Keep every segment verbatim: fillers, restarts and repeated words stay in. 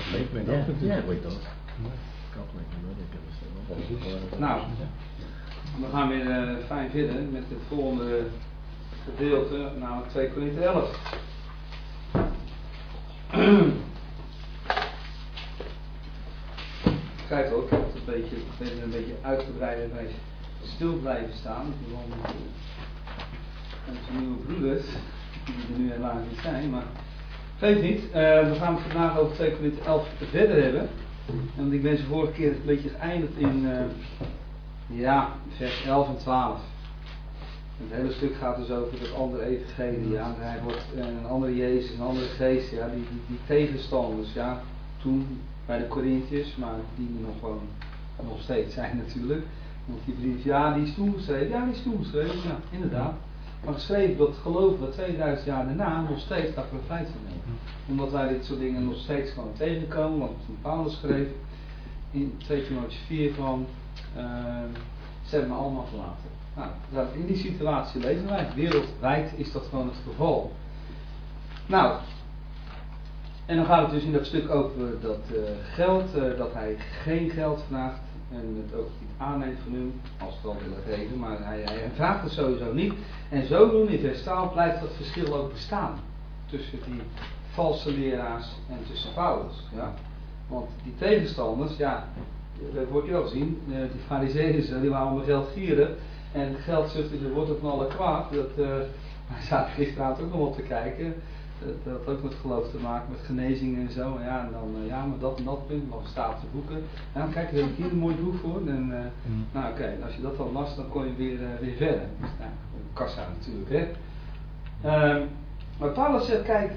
Katholiek ben ik ook natuurlijk toch? Nou, we gaan weer uh, fijn verder met het volgende gedeelte, namelijk twee Korinthe elf. Kijk hoor, ik heb het een beetje, ik een beetje uitgebreider bij stil blijven staan. Want onze nieuwe broeders, die er nu helaas niet zijn, maar geeft niet. Uh, we gaan het vandaag over twee Korinthe elf verder hebben. Want ik ben ze vorige keer een beetje geëindigd in uh, ja, vers elf en twaalf. Het hele stuk gaat dus over het andere evangelie. Ja. Hij wordt uh, een andere Jezus, een andere geest. Ja. Die, die, die tegenstanders, ja, toen bij de Corinthiërs, maar die er nog gewoon nog steeds zijn natuurlijk. Want die brief, ja, die is toegeschreven. Ja, die is toegeschreven. Ja, inderdaad. Maar geschreven dat geloven we tweeduizend jaar daarna nog steeds daar profijt van nemen. Omdat wij dit soort dingen nog steeds gewoon tegenkomen. Want toen Paulus schreef in twee Timotheüs vier van uh, ze hebben me allemaal verlaten. Nou, in die situatie leven wij. Wereldwijd is dat gewoon het geval. Nou, en dan gaat het dus in dat stuk over dat uh, geld, uh, dat hij geen geld vraagt. En het ook niet aanneemt van hem, als het wel willen geven, maar hij, hij vraagt het sowieso niet. En zodoende in vers twaalf blijft dat verschil ook bestaan. Tussen die valse leraars en tussen Paulus. Ja? Want die tegenstanders, ja, dat wordt je wel gezien. Die farizeeën, die waren allemaal geld gieren. En geldzucht is de wortel van alle kwaad. Dat, uh, wij zaten gisteravond ook nog op te kijken. Dat, dat had ook met geloof te maken, met genezingen en zo. Ja, en dan, uh, ja, maar dat en dat punt, dan staat te boeken. Ja, kijk, daar heb ik hier een mooi boek voor. En, uh, mm. Nou oké, okay, als je dat dan las, dan kon je weer, uh, weer verder. Dus, nou, kassa natuurlijk, hè. Uh, maar Paulus zegt, kijk,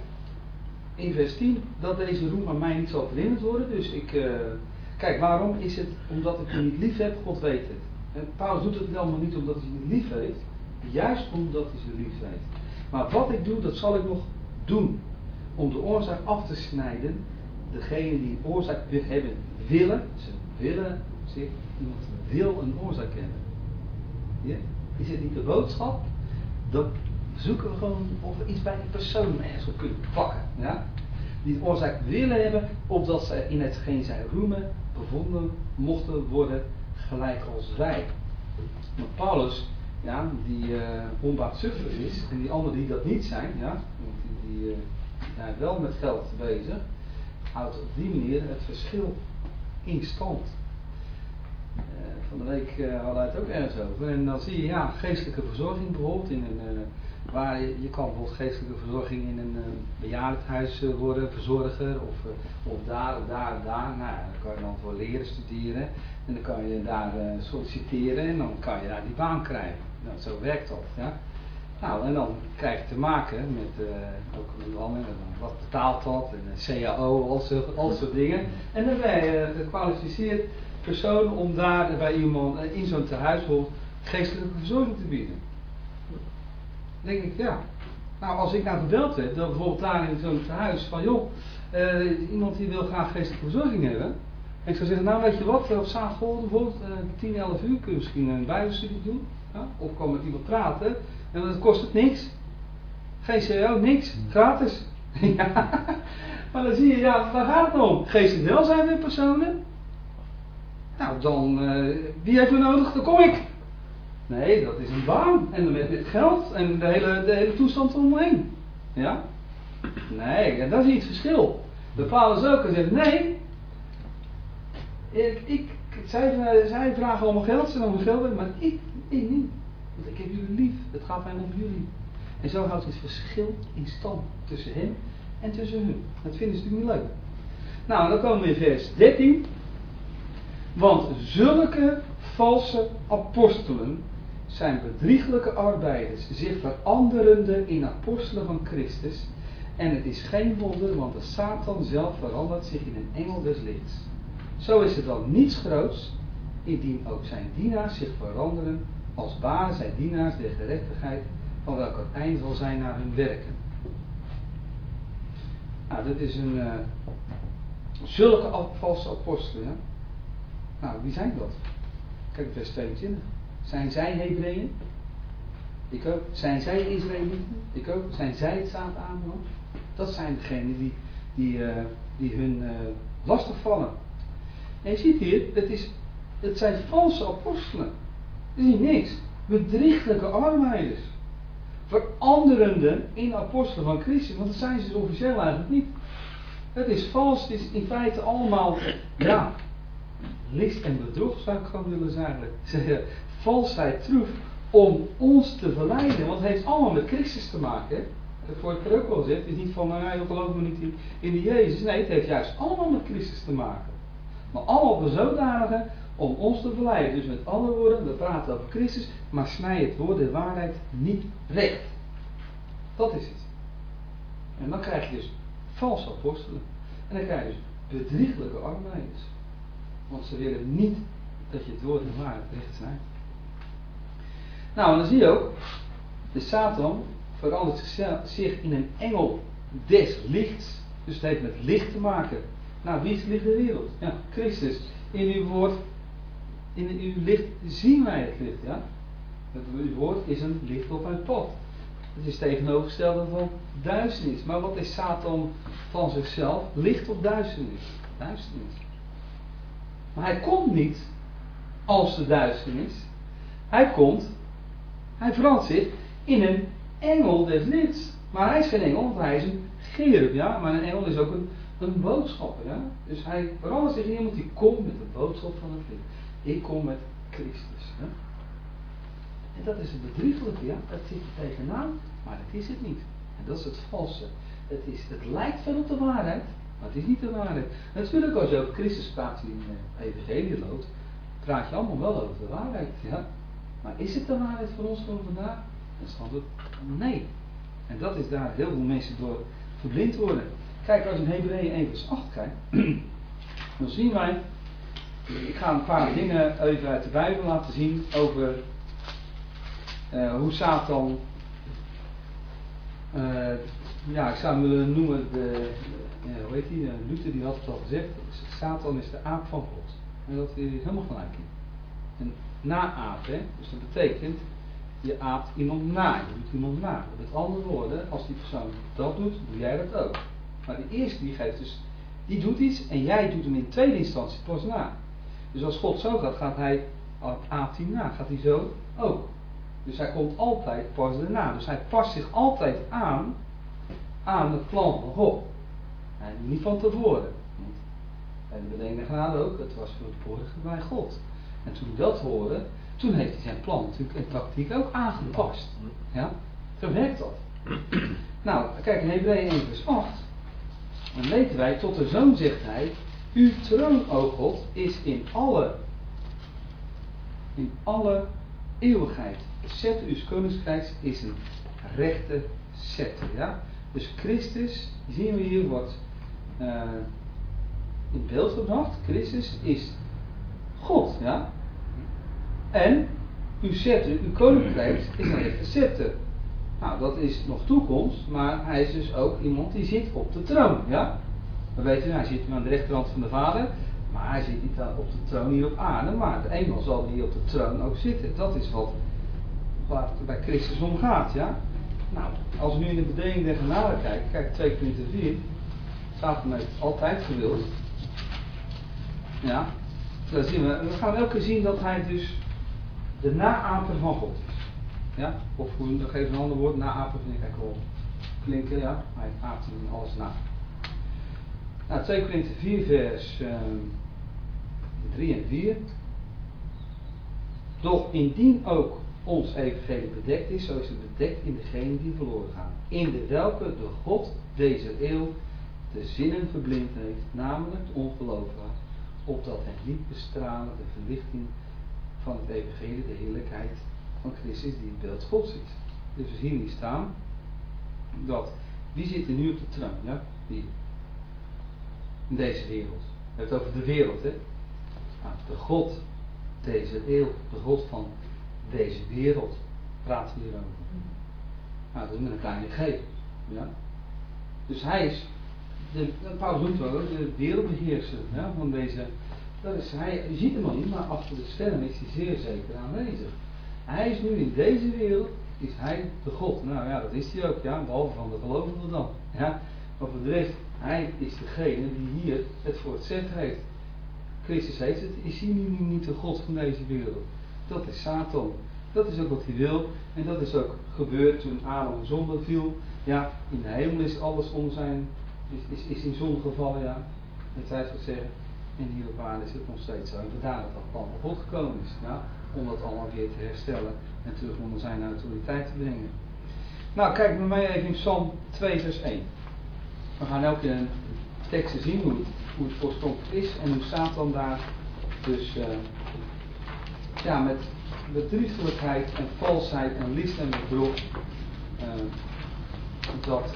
in vers tien, dat deze roem aan mij niet zal verhinderd worden. Dus ik, uh, kijk, waarom is het? Omdat ik je niet lief heb, God weet het. En Paulus doet het allemaal niet omdat hij je lief heeft, juist omdat hij ze lief heeft. Maar wat ik doe, dat zal ik nog doen. Om de oorzaak af te snijden. Degene die een oorzaak hebben willen. Ze willen zich. Iemand wil een oorzaak hebben. Ja? Is het niet de boodschap? Dan zoeken we gewoon of we iets bij die persoon ergens op kunnen pakken. Ja? Die een oorzaak willen hebben. Opdat zij in hetgeen zij roemen bevonden mochten worden. Gelijk als wij. Maar Paulus. Ja, die uh, onbaatzuchtig is en die anderen die dat niet zijn, ja, die, die uh, zijn wel met geld bezig, houdt op die manier het verschil in stand. Uh, van de week uh, hadden wij het ook ergens over en dan zie je, ja, geestelijke verzorging bijvoorbeeld, in een, uh, waar je, je kan bijvoorbeeld geestelijke verzorging in een uh, bejaardenhuis uh, worden, verzorger, of, uh, of daar, of daar, of daar, nou, dan kan je dan voor leren studeren. En dan kan je daar uh, solliciteren en dan kan je daar die baan krijgen. Nou, zo werkt dat. Ja? Nou, en dan krijg je te maken met uh, ook met landen, wat betaalt dat, en een C A O, al soort, al soort dingen. En dan ben je een gekwalificeerd persoon om daar bij iemand uh, in zo'n tehuis geestelijke verzorging te bieden. Dan denk ik, ja. Nou, als ik nou gebeld werd, dan bijvoorbeeld daar in zo'n tehuis van joh, uh, iemand die wil graag geestelijke verzorging hebben. En ik zou zeggen, nou weet je wat, op zaterdag bijvoorbeeld, uh, tien, elf uur kun je misschien een bijbelstudie doen. Ja? Of kan met iemand praten. En dan kost het niks. Geen C A O, niks. Gratis. Ja. Maar dan zie je, ja, waar gaat het om? Geestelijk welzijn met personen? Nou, dan, uh, wie heeft er nodig? Dan kom ik. Nee, dat is een baan. En dan met, met geld. En de hele, de hele toestand eromheen. Ja? Nee, en dat is iets verschil. De Paulus ook en zegt, nee. Ik, ik, zij, zij vragen allemaal geld, ze allemaal geld hebben, maar ik, ik niet. Want ik heb jullie lief, het gaat mij om jullie. En zo houdt het verschil in stand tussen hem en tussen hun. Dat vinden ze natuurlijk niet leuk. Nou, dan komen we in vers dertien. Want zulke valse apostelen zijn bedrieglijke arbeiders, zich veranderende in apostelen van Christus. En het is geen wonder, want de Satan zelf verandert zich in een engel des lichts. Zo is het dan niets groots, indien ook zijn dienaars zich veranderen, als waren zij dienaars der gerechtigheid, van welk het eind zal zijn naar hun werken. Nou, dit is een uh, zulke ap- valse apostelen. Ja? Nou, wie zijn dat? Kijk vers tweeëntwintig. Zijn zij Hebreeën? Ik ook. Zijn zij Israëlieten? Ik ook. Zijn zij het zaad Abraham? Dat zijn degenen die die, uh, die hun uh, lastig vallen. En je ziet hier, het, is, het zijn valse apostelen. Het is niet niks. Bedrieglijke arbeiders. Veranderende in apostelen van Christus. Want dat zijn ze dus officieel eigenlijk niet. Het is vals. Het is in feite allemaal, ja, list en bedrog zou ik gewoon willen zeggen. Valsheid, troef. Om ons te verleiden. Want het heeft allemaal met Christus te maken. Hè? Dat heb ik vorige keer ook al gezegd. Het is niet van, nou ja, je gelooft me niet in, in de Jezus. Nee, het heeft juist allemaal met Christus te maken. Maar allemaal op een zodanige om ons te verleiden. Dus met andere woorden, we praten over Christus, maar snij het woord de waarheid niet recht. Dat is het. En dan krijg je dus valse apostelen. En dan krijg je dus bedrieglijke arbeiders. Want ze willen niet dat je het woord de waarheid recht snijdt. Nou, en dan zie je ook, de Satan verandert zich in een engel des lichts. Dus het heeft met licht te maken. Nou, wie is het licht der wereld? Ja, Christus. In uw woord, in uw licht zien wij het licht, ja. Uw woord is een licht op mijn pad. Het is tegenovergestelde van duisternis. Maar wat is Satan van zichzelf? Licht of duisternis? Duisternis. Maar hij komt niet als de duisternis. Hij komt, hij verandert zich in een engel des lichts. Maar hij is geen engel, want hij is een cherub, ja. Maar een engel is ook een Een boodschapper, ja. Dus hij verandert zich in iemand die komt met de boodschap van het licht. Ik kom met Christus. Ja? En dat is het bedriegelijke, ja. Dat zit er tegenaan, maar dat is het niet. En dat is het valse. Het, is, het lijkt veel op de waarheid, maar het is niet de waarheid. Natuurlijk, als je over Christus praat in de evangelie loopt, praat je allemaal wel over de waarheid, ja. Maar is het de waarheid voor ons van vandaag? Dan is het antwoord nee. En dat is daar heel veel mensen door verblind worden. Kijk, als je in Hebreeën één vers acht kijkt, dan zien wij, ik ga een paar dingen even uit de Bijbel laten zien over uh, hoe Satan, uh, ja, ik zou hem willen noemen, de, uh, hoe heet die, uh, Luther die had het al gezegd, Satan is de aap van God. En dat is helemaal gelijk in. Een naaap, hè, dus dat betekent, je aapt iemand na, je doet iemand na. Met andere woorden, als die persoon dat doet, doe jij dat ook. Maar de eerste die geeft dus, die doet iets en jij doet hem in tweede instantie pas na. Dus als God zo gaat, gaat hij, aapt hij na, gaat hij zo ook. Dus hij komt altijd pas erna. Dus hij past zich altijd aan, aan het plan van God. Hij doet niet van tevoren. Want bij de bedenkende genade ook, het was verborgen bij God. En toen hij dat hoorde, toen heeft hij zijn plan natuurlijk in praktijk ook aangepast. Ja? Zo werkt dat. Nou, kijk in Hebreeën één vers acht. Dan weten wij, tot de Zoon zegt hij, uw troon, o God, is in alle, in alle eeuwigheid. De scepter uw koninkrijks is een rechte scepter. Ja? Dus Christus, zien we hier, wordt uh, in beeld gebracht. Christus is God. Ja? En uw scepter, uw koninkrijk is een rechte scepter. Nou, dat is nog toekomst, maar hij is dus ook iemand die zit op de troon, ja? We weten, hij zit nu aan de rechterhand van de Vader, maar hij zit niet op de troon hier op aarde, maar eenmaal zal hij op de troon ook zitten. Dat is wat, waar het bij Christus om gaat, ja? Nou, als we nu in de bedeling der genade kijken, kijk twee Korinthe vier, Satan heeft altijd gewild. Ja, dan zien we, we gaan elke keer zien dat hij dus de naaper van God is. Ja? Of hoe nog even een ander woord, naapen vind ik eigenlijk wel klinken, ja. Hij aapt in alles na. Nou, twee Korinthe vier vers uh, drie en vier. Doch indien ook ons evangelie bedekt is, zo is het bedekt in degene die verloren gaan. In de welke de God deze eeuw de zinnen verblind heeft, namelijk de ongelovigen, opdat hen niet bestralen de verlichting van het evangelie, de heerlijkheid van Christus die het beeld Gods is. Dus we zien hier staan dat, wie zit er nu op de troon? Ja? Wie? In deze wereld. We hebben het over de wereld, hè? Nou, de God deze eeuw, de God van deze wereld, praten we hier over. Nou, dat is met een kleine g. Ja? Dus hij is, de, Paulus noemt wel de wereldbeheerser, ja, van deze. Dat is hij, je ziet hem al niet, maar achter de schermen is hij zeer zeker aanwezig. Hij is nu in deze wereld, is hij de God. Nou ja, dat is hij ook, ja, behalve van de gelovigen dan. Ja. Maar voor de rest, hij is degene die hier het voor het zeggen heeft. Christus heeft het, is hier nu niet de God van deze wereld. Dat is Satan. Dat is ook wat hij wil. En dat is ook gebeurd toen Adam in zonde viel. Ja, in de hemel is alles onder zijn, is, is, is in zonde gevallen, ja. Dat zij zou zeggen. En hier op aarde is het nog steeds zo. En vandaar dat dat plan van God gekomen is. Ja, om dat allemaal weer te herstellen. En terug onder zijn autoriteit te brengen. Nou, kijk met mij even in Psalm twee vers één. We gaan elke keer een tekst zien hoe het, hoe het oorspronkelijk is. En hoe Satan daar dus uh, ja, met bedriegelijkheid en valsheid en list en bedrog uh, dat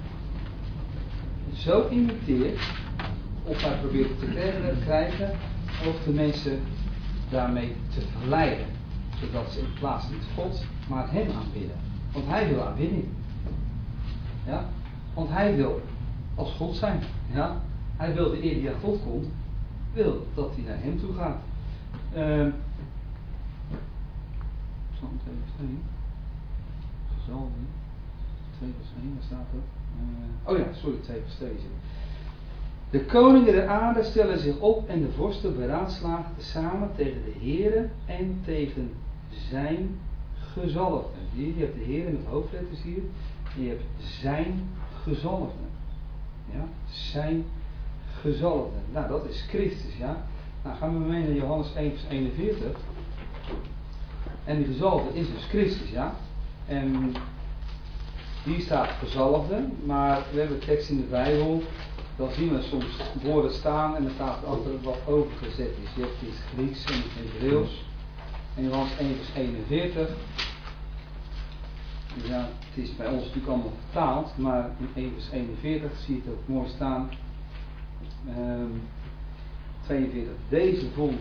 zo imiteert, of hij probeert te krijgen, of de mensen daarmee te verleiden, zodat ze in plaats niet God, maar hem aanbidden. Want hij wil aanbidding. Ja? Want hij wil als God zijn. Ja? Hij wil de eer die aan God komt, wil dat hij naar hem toe gaat. Uh, Psalm twee vers één. Gezalden. twee vers één, waar staat dat? Uh, oh ja, sorry, twee vers twee. De koningen der aarde stellen zich op en de vorsten beraadslagen samen tegen de Heere en tegen zijn gezalfden. Je hebt de Heere met hoofdletters hier. En je hebt zijn gezalfden. Ja, zijn gezalfden. Nou, dat is Christus, ja. Nou, gaan we mee naar Johannes één vers eenenveertig. En die gezalfde is dus Christus, ja. En hier staat gezalfde, maar we hebben tekst in de Bijbel. Dan zien we soms woorden staan en er staat altijd wat overgezet is. Je hebt iets Grieks en iets Hebreeuws. En Johannes één vers eenenveertig. Ja, het is bij ons natuurlijk allemaal vertaald, maar in één vers eenenveertig zie je het ook mooi staan. Um, tweeënveertig. Deze vond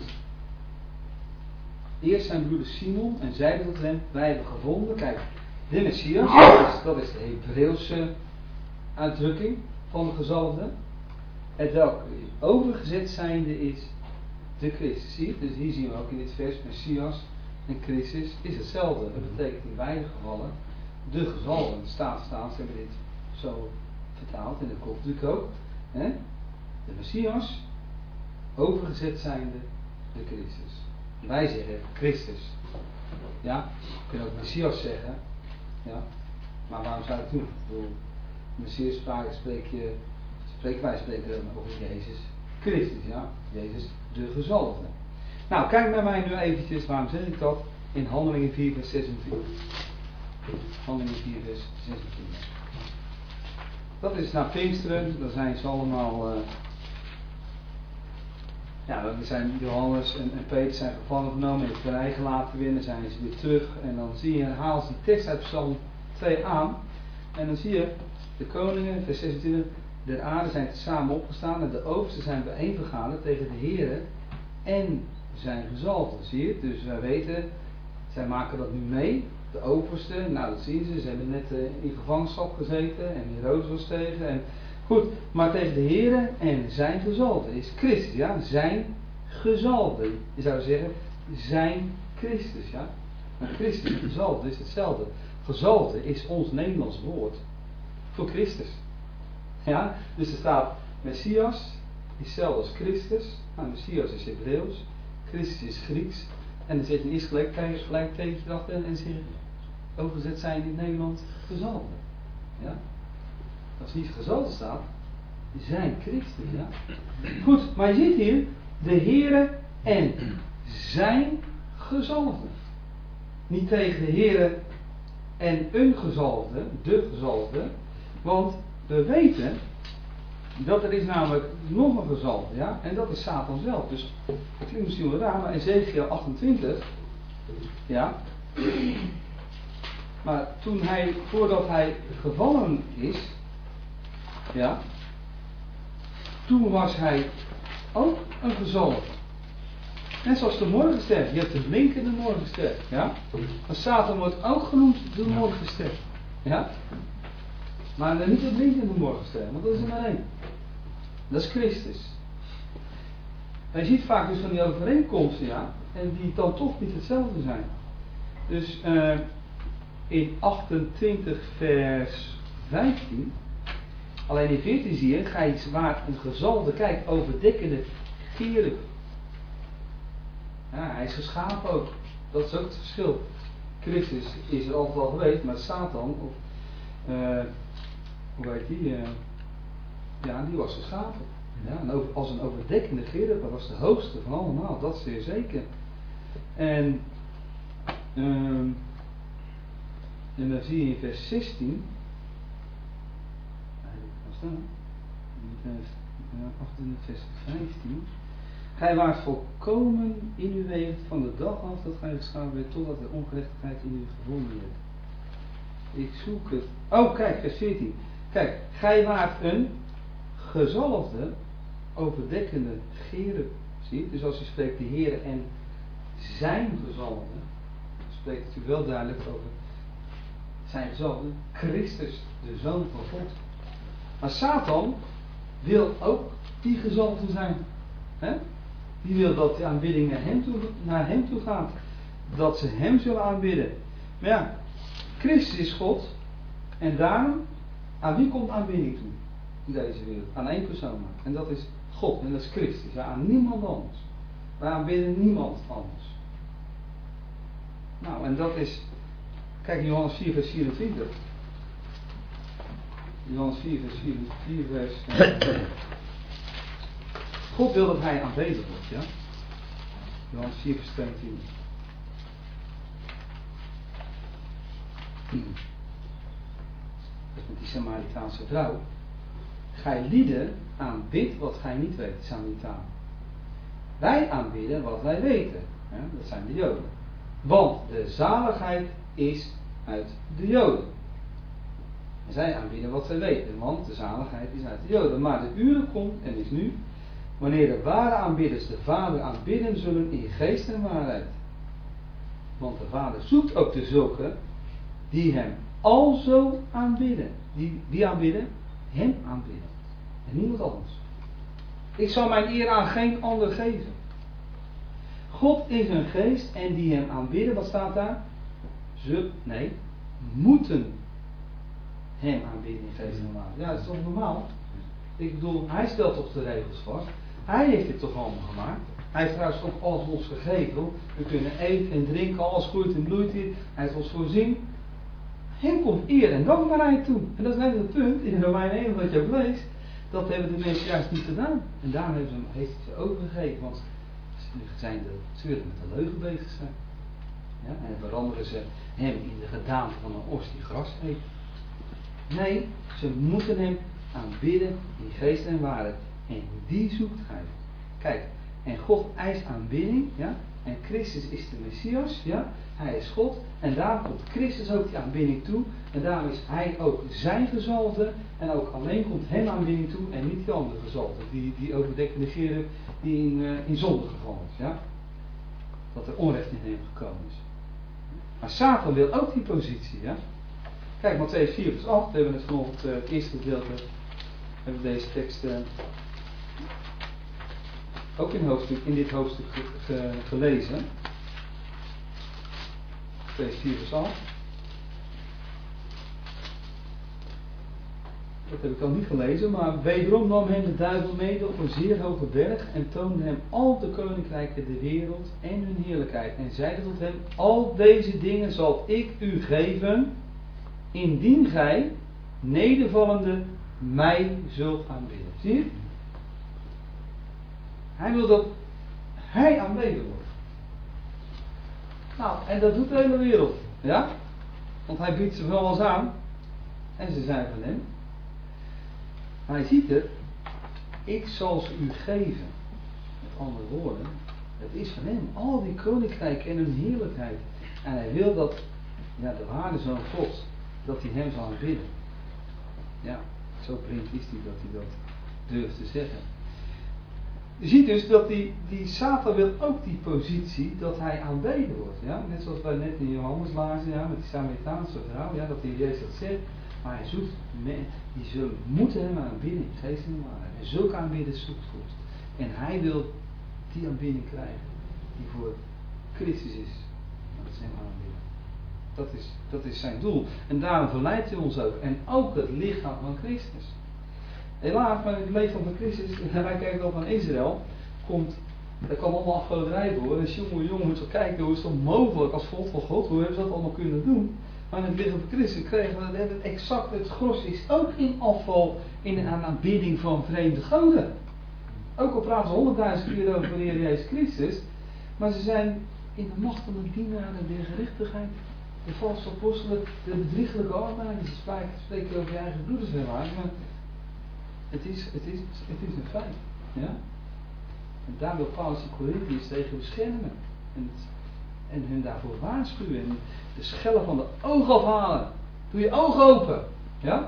eerst zijn broeder Simon en zeide tot hem: wij hebben gevonden, kijk, de Messias, dat is, dat is de Hebreeuwse uitdrukking van de gezalfde. Het welke overgezet zijnde is de Christus. Zie je? Dus hier zien we ook in dit vers Messias en Christus is hetzelfde. Dat betekent in beide gevallen de gezalfde. Staat staan, ze hebben dit zo vertaald en dat klopt natuurlijk ook. Hè? De Messias, overgezet zijnde de Christus. Wij zeggen Christus. Ja, we kunnen ook Messias zeggen. Ja, maar waarom zou ik het doen? Ik bedoel, Messias spreek je, spreken wij spreken over Jezus Christus, ja, Jezus de gezalfde. Nou, kijk bij mij nu eventjes, waarom zeg ik dat? In Handelingen vier vers zesentwintig. Handelingen vier vers zesentwintig. Dat is na Pinksteren, daar zijn ze allemaal, uh, ja, dan zijn Johannes en, en Peter zijn gevangen genomen en vrijgelaten weer, dan zijn ze weer terug en dan zie je, haal ze die tekst uit Psalm twee aan en dan zie je de koningen, vers zesentwintig, der aarde zijn tezamen opgestaan en de oversten zijn bijeenvergaderd tegen de Heere en zijn gezalfden. Zie je? Dus wij weten, zij maken dat nu mee, de oversten, nou dat zien ze, ze hebben net uh, in gevangenschap gezeten en Herodes was tegen. En, goed, maar tegen de Heere en zijn gezalfde is Christus, ja, zijn gezalfde. Je zou zeggen, zijn Christus, ja. Maar Christus en gezalfde is hetzelfde. Gezalfde is ons Nederlands woord voor Christus. Ja, dus er staat Messias is hetzelfde als Christus. Nou, Messias is Hebreeuws, Christus is Grieks. En dan zit een eerst gelijk tegen erachter en zeggen overgezet zijn in Nederland gezalfde. Ja, als niet gezalfde staat, zijn Christus. Ja. Goed, maar je ziet hier de Heere en zijn gezalfde. Niet tegen de Heere en een gezalfde, de gezalfde, want we weten dat er is namelijk nog een gezalfde, ja, en dat is Satan zelf. Dus het klinkt misschien wel raar, maar in Ezekiel achtentwintig, ja, maar toen hij, voordat hij gevallen is, ja, toen was hij ook een gezalfde. Net zoals de morgenster, je hebt de blinkende morgenster, ja, maar Satan wordt ook genoemd de morgenster, ja. Maar niet het blinkende morgenster, want dat is er maar één. Dat is Christus. En je ziet vaak dus van die overeenkomsten, ja, en die dan toch niet hetzelfde zijn. Dus uh, in achtentwintig vers vijftien, Alleen in veertien zie je, gij waart een gezalfde, kijk, overdekkende cherub. Ja, hij is geschapen ook. Dat is ook het verschil. Christus is er altijd al geweest, maar Satan, of uh, hoe heet die? Uh, ja, die was geschapen. Ja, en over, als een overdekkende cherub, dat was de hoogste van allemaal, dat zeer zeker. En, um, en dan zie je in vers zestien. Wat was dat? In vers vijftien. Gij waart volkomen in uw wegen van de dag af dat gij geschapen werd, totdat de ongerechtigheid in u gevonden werd. Ik zoek het. Oh, kijk, vers veertien. Kijk, gij waart een gezalfde, overdekkende cherub. Zie je? Dus als je spreekt de Heer en zijn gezalfde, spreekt het natuurlijk wel duidelijk over zijn gezalfde, Christus, de Zoon van God. Maar Satan wil ook die gezalfde zijn. He? Die wil dat de aanbidding naar hem, toe, naar hem toe gaat. Dat ze hem zullen aanbidden. Maar ja, Christus is God. En daarom, aan wie komt aanbidding toe? In deze wereld. Aan één persoon maar. En dat is God. En dat is Christus. Ja, aan niemand anders. Wij aanbidden niemand anders. Nou, en dat is... Kijk, Johannes vier vers vierentwintig. Johannes vier vers vierentwintig. Vers... God wil dat hij aanbeden wordt, ja? Johannes vier vers tweeëntwintig. Hmm. Dat is met die Samaritaanse vrouw. Gij lieden aanbidt wat gij niet weet, Samaritaan. Wij aanbidden wat wij weten. Ja, dat zijn de Joden. Want de zaligheid is uit de Joden. En zij aanbidden wat zij weten, want de zaligheid is uit de Joden. Maar de uren komt en is nu, wanneer de ware aanbidders de Vader aanbidden zullen in geest en waarheid. Want de Vader zoekt ook de zulke die hem alzo aanbidden. Die, die aanbidden, hem aanbidden. En niemand anders. Ik zal mijn eer aan geen ander geven. God is een geest en die hem aanbidden, wat staat daar? Ze, nee, moeten hem aanbidden in geest en waarheid. Ja, dat is toch normaal? Ik bedoel, hij stelt toch de regels vast. Hij heeft dit toch allemaal gemaakt. Hij heeft trouwens ook alles ons gegeven. We kunnen eten en drinken, alles groeit en bloeit hier. Hij heeft ons voorzien. Hem komt eer en dankbaarheid toe. En dat is net het punt in Romeinen één wat je ook leest. Dat hebben de mensen juist niet gedaan. En daarom heeft hij heeft ze overgegeven. Want ze zijn de, ze willen met de leugen bezig zijn. Ja, en veranderen ze hem in de gedaante van een os die gras eet. Nee, ze moeten hem aanbidden in geest en waarheid. En die zoekt hij. Kijk, en God eist aanbidding, ja. En Christus is de Messias, ja. Hij is God. En daarom komt Christus ook die aanbidding toe. En daarom is hij ook zijn gezalfde. En ook alleen komt hem aanbidding toe. En niet die andere gezalfde. Die, die overdekkende cherub die in, uh, in zonde gevallen is, ja. Dat er onrecht in hem gekomen is. Maar Satan wil ook die positie, ja. Kijk, Mattheüs vier vers acht. We hebben het vanochtend uh, het eerste gedeelte. Hebben we deze tekst uh, ook in, hoofdstuk, in dit hoofdstuk ge, ge, gelezen. Mattheüs vier vers acht. Dat heb ik al niet gelezen, maar wederom nam hem de duivel mede op een zeer hoge berg en toonde hem al de koninkrijken der wereld en hun heerlijkheid en zeide tot hem, al deze dingen zal ik u geven, indien gij nedervallende mij zult aanbidden. Zie je? Hij wil dat hij aanbeden wordt. Nou, en dat doet de hele wereld. Ja? Want hij biedt ze wel eens aan. En ze zijn van hem. Hij ziet het. Ik zal ze u geven. Met andere woorden. Het is van hem. Al die koninkrijken en hun heerlijkheid. En hij wil dat ja, de ware zoon God. Dat hij hem zal aanbidden. Ja. Zo blind is hij dat hij dat durft te zeggen. Je ziet dus dat die, die Satan wil ook die positie dat hij aanbeden wordt. Ja? Net zoals wij net in Johannes lazen, ja, met die Samaritaanse vrouw, ja, dat hij Jezus dat zegt. Maar hij zoekt men, die zullen moeten hem aanbidden in geest en waarheid. En zulke aanbidders zoekt God. En hij wil die aanbidding krijgen die voor Christus is. Dat is hem aanbidden. Dat is, dat is zijn doel. En daarom verleidt hij ons ook. En ook het lichaam van Christus. Helaas, maar in het leven van Christus, wij kijken ook naar Israël, komt, er kwam allemaal afgoderij voor. En jongen, jongen, moet zo kijken, hoe is dat mogelijk als volk van God, hoe hebben ze dat allemaal kunnen doen? Maar in het lichaam van Christus kregen we het exact, het gros is ook in afval in de aanbidding van vreemde goden. Ook al praten ze honderdduizend keer over de Heer Jezus Christus, maar ze zijn in de macht van de dienaren, de gerechtigheid, de valse apostelen, de bedrieglijke arbeiders. Ze spreken over je eigen broeders helaas, maar het is, het is, het is een feit. Ja? En daar wil Paulus de Corinthiërs tegen beschermen. En, het, en hun daarvoor waarschuwen. En de schellen van de ogen afhalen. Doe je ogen open. Ja?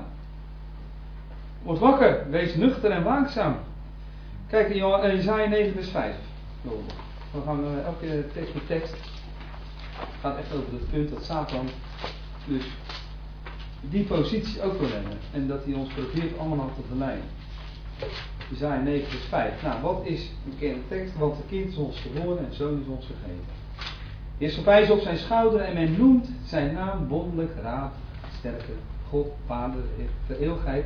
Word wakker. Wees nuchter en waakzaam. Kijk in Jesaja negen vers vijf. We gaan uh, elke tekst per tekst. Het gaat echt over het punt dat Satan dus die positie ook wil hebben. En dat hij ons probeert allemaal te verleiden. Jesaja negen vers vijf. Nou, wat is een bekende tekst? Want een kind is ons geboren en zoon is ons gegeven. Heerschappij is op zijn schouder en men noemt zijn naam wonderlijk, raad, sterke, God, Vader, de eeuwigheid.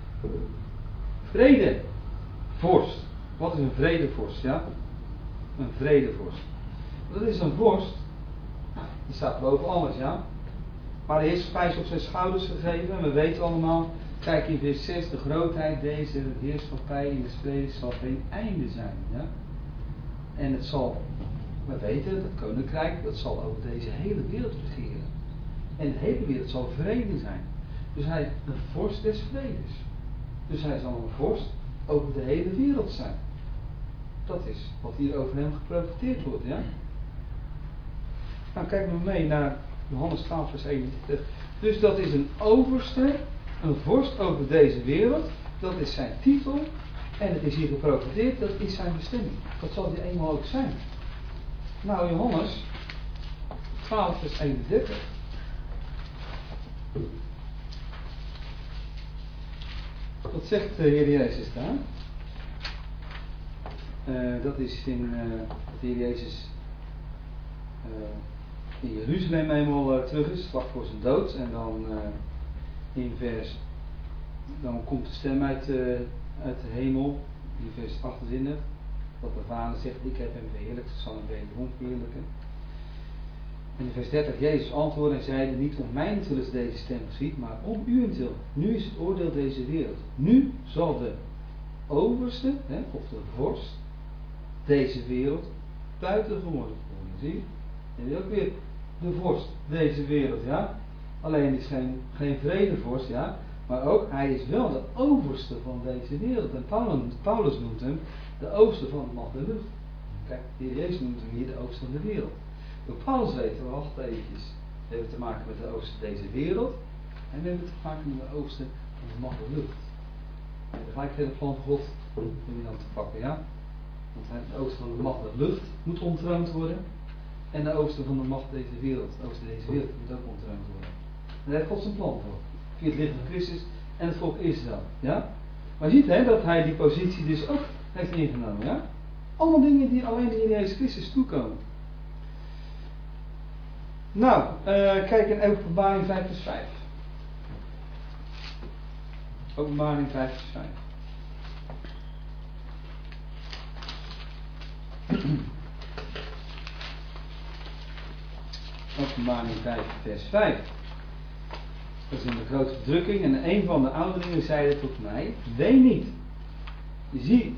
Vrede, vorst. Wat is een vredevorst? Ja? Een vredevorst. Dat is een vorst. Die staat boven alles, ja. Maar de heerschappij is op zijn schouders gegeven. En we weten allemaal, kijk in vers zes, de grootheid deze heerschappij in de vrede zal geen einde zijn. Ja? En het zal, we weten, dat koninkrijk, dat zal over deze hele wereld regeren. En de hele wereld zal vrede zijn. Dus hij is een vorst des vredes. Dus hij zal een vorst over de hele wereld zijn. Dat is wat hier over hem geprofiteerd wordt, ja. Nou, kijk maar mee naar Johannes twaalf vers eenentwintig. Dus dat is een overste, een vorst over deze wereld. Dat is zijn titel. En het is hier geprofiteerd, dat is zijn bestemming. Dat zal hij eenmaal ook zijn. Nou, Johannes twaalf vers eenendertig. Wat zegt de Heer Jezus daar? Uh, dat is in uh, dat de Heer Jezus uh, in Jeruzalem eenmaal uh, terug is, vlak voor zijn dood. En dan uh, in vers, dan komt de stem uit, uh, uit de hemel, in vers achtentwintig, dat de Vader zegt, ik heb hem verheerlijkt, ik zal hem wederom verheerlijken. En in vers dertig, Jezus antwoordde en zeide, niet om mijnentwil is deze stem geschied, maar om uwentwil. Nu is het oordeel deze wereld. Nu zal de overste, hè, of de vorst, deze wereld buiten geworden worden. Zie je? En die ook weer de vorst, deze wereld, ja. Alleen is geen, geen vredevorst, ja. Maar ook, hij is wel de overste van deze wereld. En Paulus, Paulus noemt hem de overste van de macht der lucht. Kijk, de Heer Jezus noemt hem hier de overste van de wereld. Door Paulus weten we, wacht eventjes, we hebben te maken met de overste van deze wereld. En we hebben te maken met de overste van de macht der lucht. En gelijk het hele plan van God om die dan te pakken, ja. Want de overste van de macht der lucht moet ontroond worden. En de overste van de macht deze wereld, de overste deze wereld moet ook ontroond worden. En daar heeft God zijn plan voor. Via het lichaam van Christus en het volk Israël. Ja? Maar je ziet hè, dat hij die positie dus ook heeft ingenomen. Ja? Allemaal dingen die alleen de Heer Jezus Christus toekomen. Nou, uh, kijk in Openbaring vijf vers vijf. Openbaring vijf vers vijf. Openbaring vijf vers vijf. Dat is in de grote verdrukking. En een van de ouderlingen zeide tot mij, ween niet. Zie,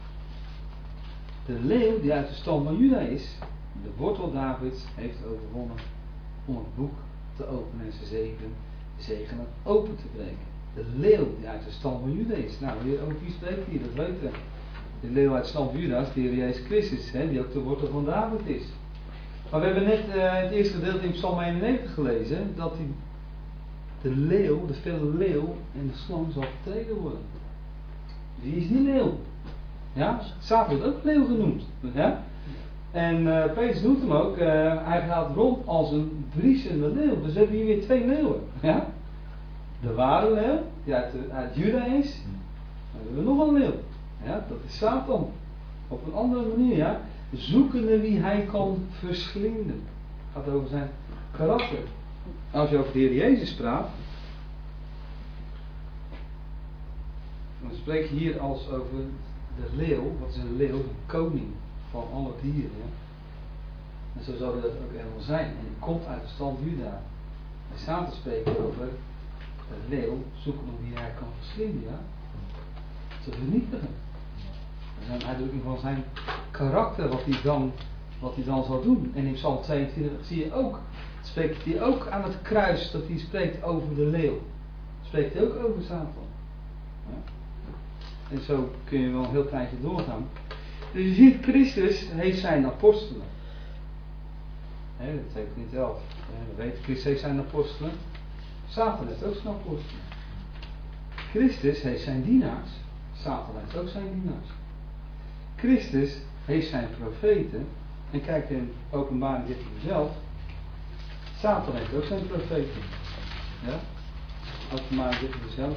de leeuw die uit de stam van Juda is, de wortel Davids, heeft overwonnen om het boek te openen en zijn zeven zegenen open te breken. De leeuw die uit de stam van Juda is. Nou, over wie spreekt hier? Dat weten we. De leeuw uit de stam van Juda is de Heer Jezus Christus, hè, die ook de wortel van David is. Maar we hebben net uh, het eerste gedeelte in Psalm eenennegentig gelezen, dat die, de leeuw, de felle leeuw en de slang zal vertreden worden. Wie is die leeuw? Ja, Satan wordt ook leeuw genoemd. Ja? En uh, Petrus noemt hem ook, uh, hij gaat rond als een briesende leeuw. Dus we hebben hier weer twee leeuwen. Ja? De ware leeuw, die uit, de, uit Juda is. Dan hebben we nog een leeuw. Ja? Dat is Satan. Op een andere manier, ja. Zoekende wie hij kan verslinden. Het gaat over zijn karakter. Als je over de Heer Jezus praat, dan dan spreek je hier als over de leeuw. Wat is een leeuw? Een koning van alle dieren. Ja? En zo zou dat ook helemaal zijn. En die komt uit de stam Juda. Hij staat te spreken over de leeuw, zoeken om wie hij kan verslinden. Ja? Te vernietigen. Dat is een uitdrukking van zijn karakter, wat hij dan, wat hij dan zal doen. En in Psalm tweeëntwintig zie je ook, spreekt hij ook aan het kruis, dat hij spreekt over de leeuw. Spreekt hij ook over Satan. Ja? En zo kun je wel een heel kleintje doorgaan. Dus je ziet, Christus heeft zijn apostelen. He, dat heeft niet elf. We weten, Christus heeft zijn apostelen. Satan heeft ook zijn apostelen. Christus heeft zijn dienaars. Satan heeft ook zijn dienaars. Christus heeft zijn profeten. En kijk in Openbaring dertien zelf. Satan heeft ook zijn profeten. Ja? Openbaring dertien zelf.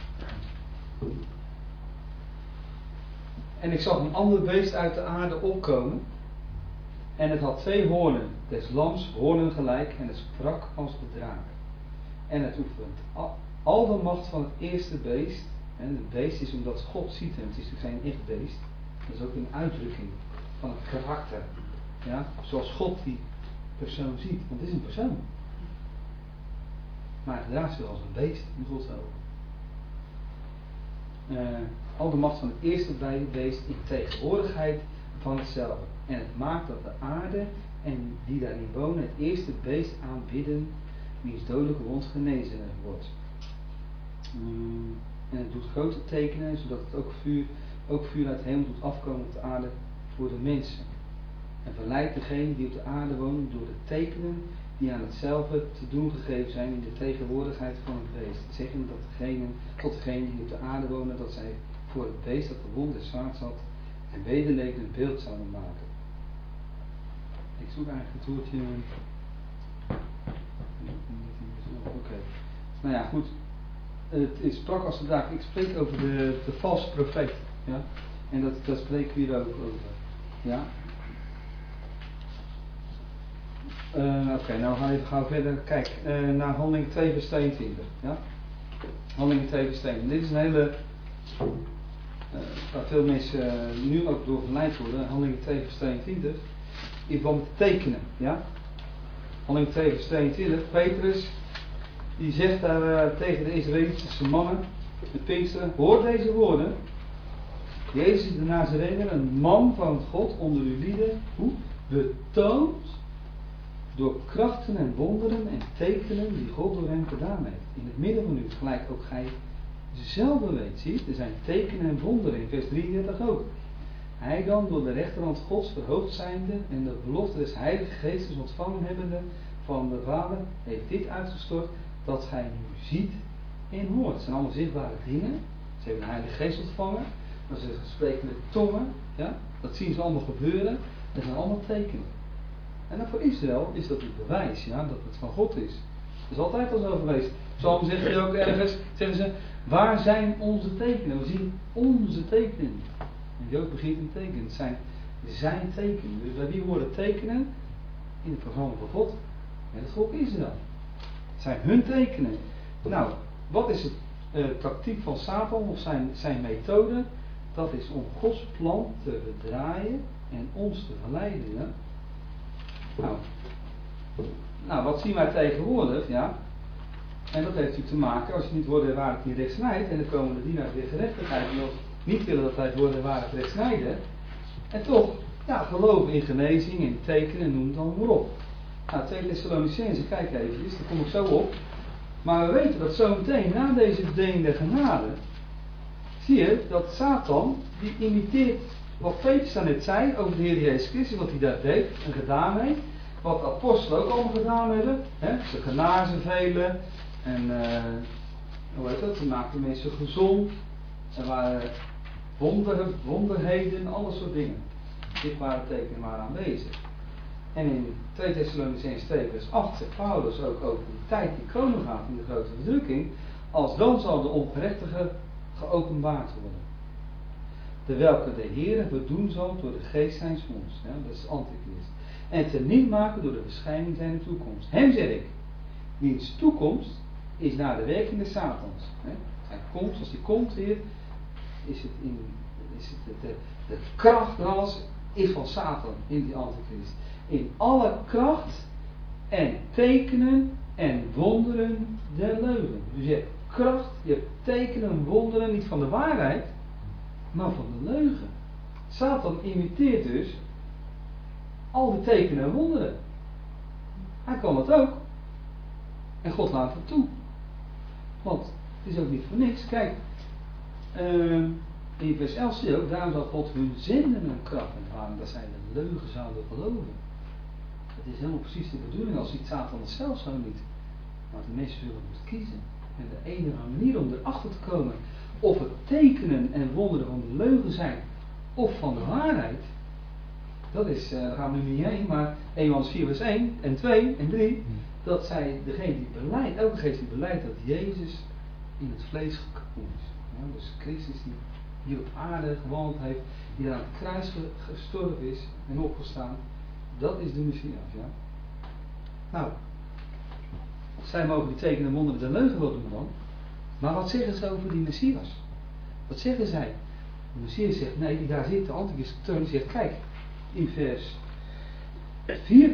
En ik zag een ander beest uit de aarde opkomen. En het had twee hoornen, des lams hoornen gelijk, en het sprak als de draak. En het oefent al, al de macht van het eerste beest. En het beest is omdat God ziet hem, het is natuurlijk geen echt beest. Dat is ook een uitdrukking van het karakter. Ja? Zoals God die persoon ziet, want het is een persoon. Maar het gedraagt zich als een beest in Gods ogen. Uh, al de macht van het eerste beest in tegenwoordigheid van hetzelfde. En het maakt dat de aarde en die daarin wonen het eerste beest aanbidden, wiens dodelijke wond genezen wordt. Um, en het doet grote tekenen, zodat het ook vuur, ook vuur uit de hemel doet afkomen op de aarde voor de mensen. En verleidt degenen die op de aarde wonen door de tekenen die aan hetzelfde te doen gegeven zijn in de tegenwoordigheid van het beest. Zeggen dat degene, tot degenen die op de aarde wonen, dat zij voor het beest dat de wond des zwaards had en wederleken een beeld zouden maken. Ik zoek eigenlijk het woordje. Oké. Okay. Nou ja, goed. Het is sprak als de draak. Ik spreek over de, de valse profeet. Ja? En dat, dat spreken we hier ook over. Ja? Uh, Oké, okay, nou gaan we even gauw verder. Kijk, uh, naar Handelingen twee vers tweeëntwintig. Ja? Handelingen twee vers tweeëntwintig. Dit is een hele. Uh, waar veel mensen uh, nu ook door verleid worden. Handelingen twee vers tweeëntwintig. In verband met tekenen. Ja? Handelingen twee vers tweeëntwintig. Petrus. Die zegt daar uh, tegen de Israëlitische mannen. De Pinksteren. Hoor deze woorden. Jezus de Nazarener. Een man van God onder uw lieden. Hoe? Betoond. Door krachten en wonderen en tekenen die God door hem gedaan heeft. In het midden van u, gelijk ook gij zelf weet. Zie, er zijn tekenen en wonderen in vers drieëndertig ook. Hij dan door de rechterhand Gods verhoogd zijnde en de belofte des Heilige Geestes ontvangen hebbende van de Vader, heeft dit uitgestort dat gij nu ziet en hoort. Het zijn allemaal zichtbare dingen. Ze hebben de Heilige Geest ontvangen. Maar ze spreken met tongen. Ja? Dat zien ze allemaal gebeuren. Dat zijn allemaal tekenen. En dan voor Israël is dat het bewijs, ja, dat het van God is. Dat is altijd al zo geweest. Psalm zegt je ook ergens, zeggen ze, waar zijn onze tekenen? We zien onze tekenen. En Jood begint een teken. Het zijn zijn tekenen. Dus bij wie horen tekenen? In het programma van God. En het volk Israël. Het zijn hun tekenen. Nou, wat is het uh, tactiek van Satan of zijn, zijn methode? Dat is om Gods plan te verdraaien en ons te verleiden. Ja? Nou, nou, wat zien wij tegenwoordig, ja? En dat heeft natuurlijk te maken, als je niet wordt en waarlijk niet recht snijdt, en dan komen de dienaars weer gerechtigheid, die niet willen dat wij het worden en waarlijk recht snijden, en toch, ja, geloven in genezing, in tekenen, noem het allemaal maar op. Nou, twee Thessalonicenzen, kijk even, daar kom ik zo op. Maar we weten dat zometeen, na deze verdeling der genade, zie je dat Satan, die imiteert wat Petrus net zei over de Heer Jezus Christus, wat hij daar deed en gedaan heeft. Wat de apostelen ook allemaal gedaan hebben. Hè? Ze genazen velen. En uh, hoe heet dat? Ze maakten mensen gezond. Er waren wonder, wonderheden, alle soort dingen. Zichtbare tekenen waren aanwezig. En in twee Thessalonicenzen twee vers acht zegt Paulus ook over de tijd die komen gaat in de grote verdrukking. Als dan zal de ongerechtige geopenbaard worden. De welke de Heere verdoen zal door de geest zijns monds. Ja, dat is de antichrist. En te niet maken door de verschijning zijn toekomst. Hem zeg ik, wiens toekomst is naar de werking des Satans. Hè. Zijn komst, als hij komt weer, is het in, is het de, de, de kracht en alles is van Satan in die antichrist. In alle kracht en tekenen en wonderen der leugen. Dus je hebt kracht, je hebt tekenen en wonderen niet van de waarheid, maar van de leugen. Satan imiteert dus al die tekenen en wonderen. Hij kan het ook. En God laat het toe. Want het is ook niet voor niks. Kijk, uh, in vers elf zie je ook, daarom zal God hun zenden en kracht ontvangen, dat zij de leugen zouden geloven. Het is helemaal precies de bedoeling, als ziet Satan het zelf zo niet. Maar de mensen zullen moeten kiezen. En de enige manier om erachter te komen of het tekenen en wonderen van de leugen zijn of van de waarheid, dat is, uh, daar gaan we nu niet heen, maar Eerste Johannes vier vers één en twee en drie, dat zij degene die beleidt, elke geest die beleidt dat Jezus in het vlees gekomen is. Ja, dus Christus die hier op aarde gewandeld heeft, die aan het kruis gestorven is en opgestaan, dat is de Messias. Ja? Nou, zij mogen die tekenen en wonderen de leugen wel doen dan, maar wat zeggen ze over die Messias? Wat zeggen zij? De Messias zegt, nee, die daar zit, de antichrist die zegt, kijk, in vers vier,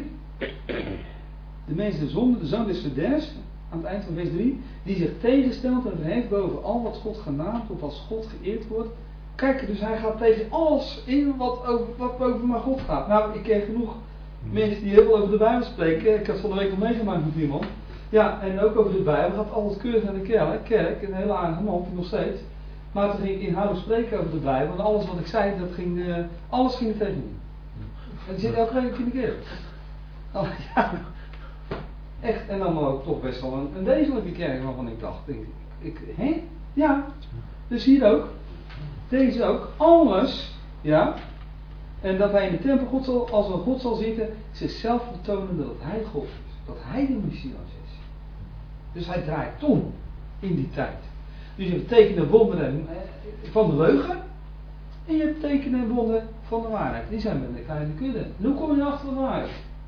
de mens de zonde, de zoon des verders, aan het eind van vers drie, die zich tegenstelt en verheft boven al wat God genaamd of als God geëerd wordt. Kijk, dus hij gaat tegen alles in wat, over, wat boven maar God gaat. Nou, ik ken genoeg mensen die heel veel over de Bijbel spreken. Ik had van de week nog meegemaakt met iemand. Ja, en ook over de Bijbel. Gaat alles keurig naar de kerk. kerk een hele aardige man, nog steeds. Maar toen ging ik inhoudelijk spreken over de Bijbel. En alles wat ik zei, dat ging, uh, alles ging er tegen me. En die zit elke week in de kerk. Oh, ja. Echt, en dan ook toch best wel een, een degelijke kerk waarvan ik dacht, ik, ik, hé? Ja, dus hier ook, deze ook, alles, ja, en dat hij in de tempel God zal, als een God zal zitten, zichzelf betonen dat hij God is, dat hij de Messias is. Dus hij draait om in die tijd. Dus je hebt tekenen en wonderen van de leugen, en je hebt tekenen en wonderen van de waarheid. Die zijn met de kleine kudde. Nu kom je achter de waarheid.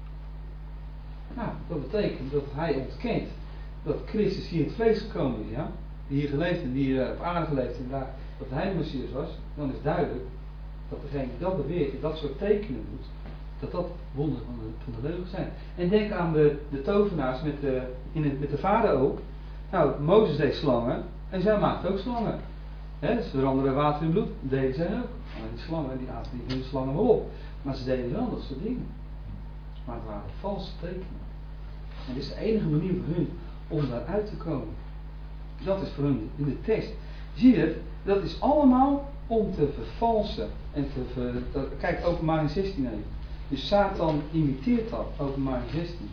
Nou, dat betekent dat hij ontkent dat Christus hier in het vlees gekomen is, ja? Die hier geleefd en die hier op aarde geleefd en daar, dat hij de Messias was. Dan is duidelijk dat degene die dat beweert en dat soort tekenen doet, dat dat wonderen van de, van de leugen zijn. En denk aan de, de tovenaars met de, in het, met de vader ook. Nou, Mozes deed slangen en zij maakte ook slangen. He, ze veranderen water in bloed, dat deden zij ook. Maar die slangen, die aten die hun slangen wel op. Maar ze deden wel dat soort dingen. Maar het waren valse tekenen. En dit is de enige manier voor hun om daaruit te komen. Dat is voor hun in de tekst. Zie je het? Dat is allemaal om te vervalsen. En te ver, dat, kijk, Openbaring zestien even. Dus Satan imiteert dat, Openbaring zestien.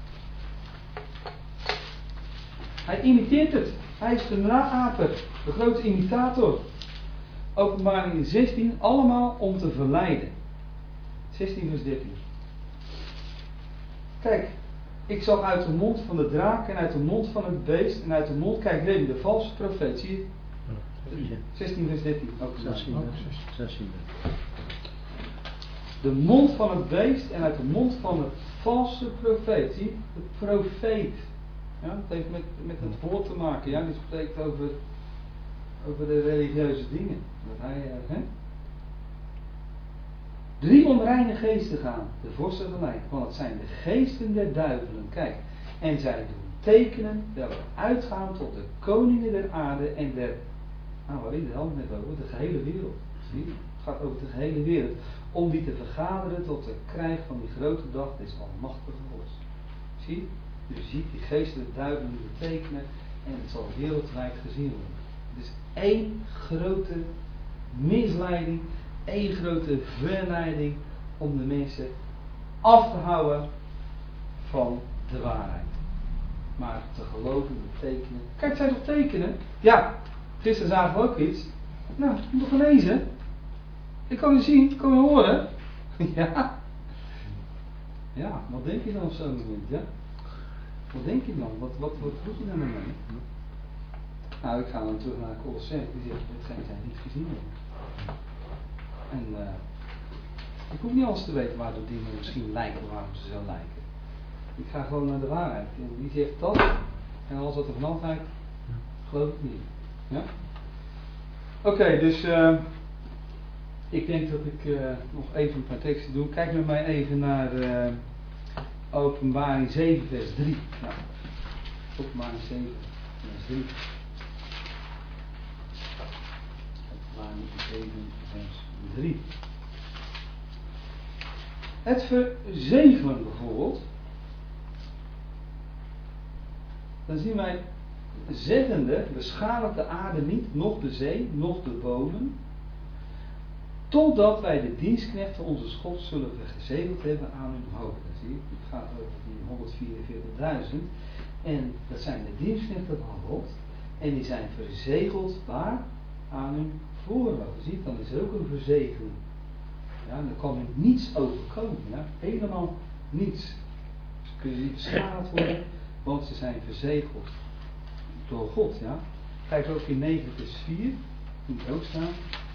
Hij imiteert het. Hij is de naaper, de grote imitator. Openbaring zestien, allemaal om te verleiden. zestien vers dertien. Kijk, ik zag uit de mond van de draak en uit de mond van het beest en uit de mond, kijk, reden de valse profeet. Zie je? zestien vers dertien. zestien. De mond van het beest en uit de mond van het valse profeet. Zie je? De profeet. Ja, het heeft met, met het woord te maken. Ja, dit spreekt over, over de religieuze dingen. Dat hij, uh, hè? Drie onreine geesten gaan de vorsten gelijk, want het zijn de geesten der duivelen. Kijk, en zij doen tekenen welke uitgaan tot de koningen der aarde en der, nou waar is het al net over, de gehele wereld. Zie je? Het gaat over de gehele wereld. Om die te vergaderen tot de krijg van die grote dag des almachtige Gods. Zie je? Dus je ziet die geesten der duivelen die betekenen en het zal wereldwijd gezien worden. Het is één grote misleiding. Eén grote verleiding om de mensen af te houden van de waarheid. Maar te geloven in de tekenen. Kijk, het zijn toch tekenen? Ja, gisteren zagen we ook iets. Nou, ik moet toch lezen? Ik kan je zien, ik kan je horen. Ja. Ja, wat denk je dan op zo'n moment? Ja? Wat denk je dan? Wat, wat, wat doet je dan met mij? Nou, ik ga dan terug naar Colossenzen. Die zegt, hetgeen zij niet gezien hebben. En uh, ik hoef niet alles te weten waardoor dingen misschien lijken of waarom ze zo lijken. Ik ga gewoon naar de waarheid. En wie zegt dat? En alles wat er vanaf lijkt, geloof ik niet. Ja? Oké, okay, dus uh, ik denk dat ik uh, nog even een paar teksten doe. Kijk met mij even naar uh, Openbaring zeven vers drie. Nou, Openbaring zeven vers drie. Openbaring zeven vers drie. Het verzegelen bijvoorbeeld. Dan zien wij zeggende, beschadigt de aarde niet, noch de zee, noch de bomen, totdat wij de dienstknechten onze schot zullen gezegeld hebben aan hun hoofd. Zie je, het gaat over die honderdvierenveertigduizend. En dat zijn de dienstknechten van God. En die zijn verzegeld waar? Aan hun voorhoofd. Zie je, dan is er ook een verzegeling. Ja, dan kan er niets overkomen. Ja? Helemaal niets. Ze kunnen niet beschadigd worden, want ze zijn verzegeld door God. Ja? Kijk ook in negen vers vier, moet ook staan.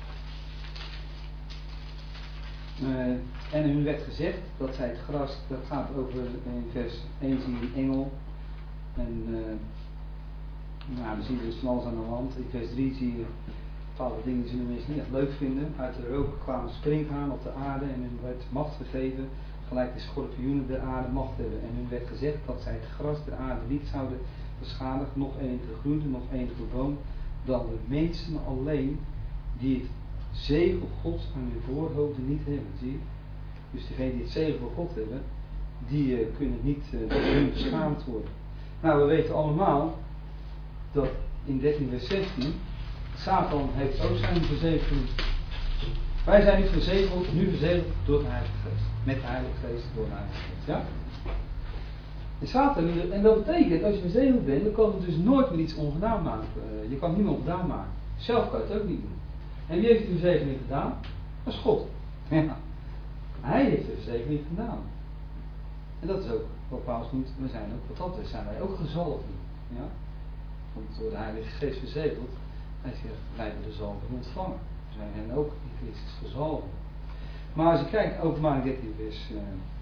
Uh, en hun werd gezegd dat zij het gras, dat gaat over in vers één zie je een engel. En uh, nou, dan zie je dus van alles aan de hand. In vers drie zie je bepaalde dingen die de mensen niet echt leuk vinden. Uit de rook kwamen sprinkhaan op de aarde en hun werd macht gegeven. Gelijk de schorpioenen der aarde macht hebben. En hun werd gezegd dat zij het gras der aarde niet zouden beschadigen, nog enige groente, nog enige boom, dan de mensen alleen die het zegel Gods aan hun voorhoofden niet hebben. Zie je? Dus degenen die het zegel van God hebben, die uh, kunnen niet uh, beschaamd worden. Nou, we weten allemaal dat in dertien vers zestien Satan heeft ook zijn verzegeling. Wij zijn niet verzegeld, nu verzegeld door de Heilige Geest. Met de Heilige Geest, door de Heilige Geest. Ja? En Satan, en dat betekent, als je verzegeld bent, dan kan het dus nooit meer iets ongedaan maken. Uh, je kan het niet meer ongedaan maken. Zelf kan je het ook niet doen. En wie heeft de verzegeling gedaan? Dat is God. Ja. Hij heeft de verzegeling gedaan. En dat is ook wat Paulus noemt, we zijn ook, wat dat is, zijn wij ook gezalfd. Ja? Want door de Heilige Geest verzegeld, hij zegt, wij hebben de zalving ontvangen. We zijn hen ook in Christus gezalfd. Maar als je kijkt, Openbaring dertien vers, uh,